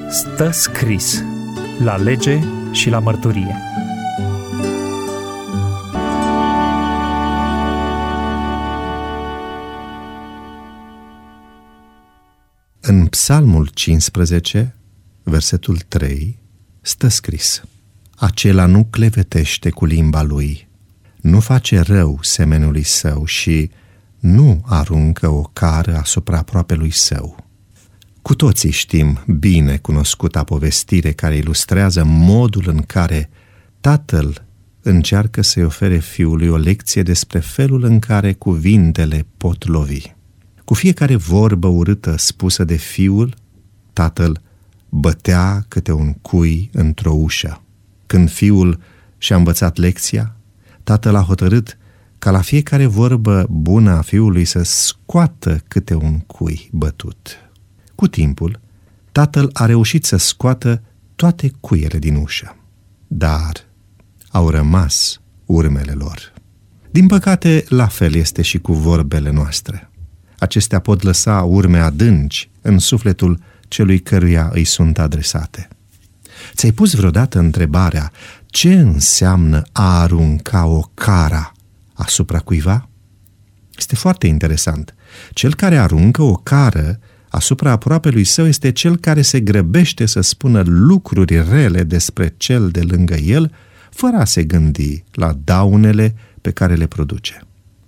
Stă scris la lege și la mărturie. În Psalmul 15, versetul 3, stă scris: acela nu clevetește cu limba lui, nu face rău semenului său și nu aruncă o cară asupra aproapelui său. Cu toții știm bine cunoscuta povestire care ilustrează modul în care tatăl încearcă să-i ofere fiului o lecție despre felul în care cuvintele pot lovi. Cu fiecare vorbă urâtă spusă de fiul, tatăl bătea câte un cui într-o ușă. Când fiul și-a învățat lecția, tatăl a hotărât ca la fiecare vorbă bună a fiului să scoată câte un cui bătut. Cu timpul, tatăl a reușit să scoată toate cuiele din ușă, dar au rămas urmele lor. Din păcate, la fel este și cu vorbele noastre. Acestea pot lăsa urme adânci în sufletul celui căruia îi sunt adresate. Ți-ai pus vreodată întrebarea ce înseamnă a arunca o cară asupra cuiva? Este foarte interesant. Cel care aruncă o cară asupra aproapelui său este cel care se grăbește să spună lucruri rele despre cel de lângă el, fără a se gândi la daunele pe care le produce.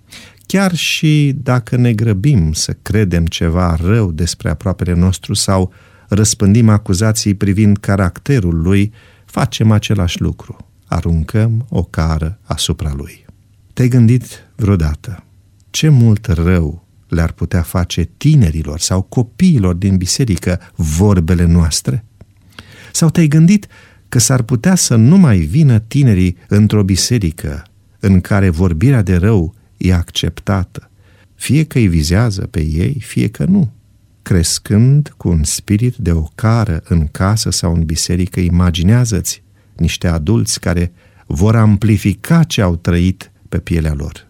Chiar și dacă ne grăbim să credem ceva rău despre aproapele nostru sau răspândim acuzații privind caracterul lui, facem același lucru. Aruncăm o cară asupra lui. Te-ai gândit vreodată ce mult rău le-ar putea face tinerilor sau copiilor din biserică vorbele noastre? Sau te-ai gândit că s-ar putea să nu mai vină tinerii într-o biserică în care vorbirea de rău e acceptată, fie că îi vizează pe ei, fie că nu? Crescând cu un spirit de ocară în casă sau în biserică, imaginează-ți niște adulți care vor amplifica ce au trăit pe pielea lor.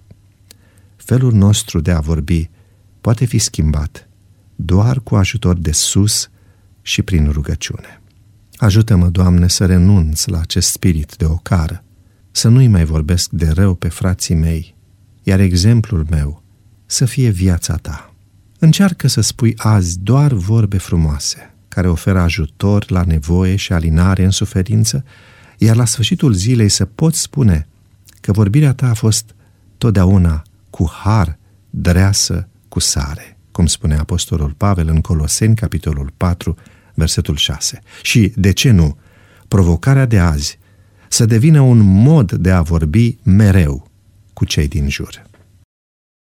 Felul nostru de a vorbi poate fi schimbat doar cu ajutor de sus și prin rugăciune. Ajută-mă, Doamne, să renunț la acest spirit de ocară, să nu-i mai vorbesc de rău pe frații mei, iar exemplul meu să fie viața Ta. Încearcă să spui azi doar vorbe frumoase, care oferă ajutor la nevoie și alinare în suferință, iar la sfârșitul zilei să poți spune că vorbirea ta a fost totdeauna cu har, dreasă, cu sare, cum spune apostolul Pavel în Coloseni, capitolul 4, versetul 6. Și, de ce nu, provocarea de azi să devină un mod de a vorbi mereu cu cei din jur.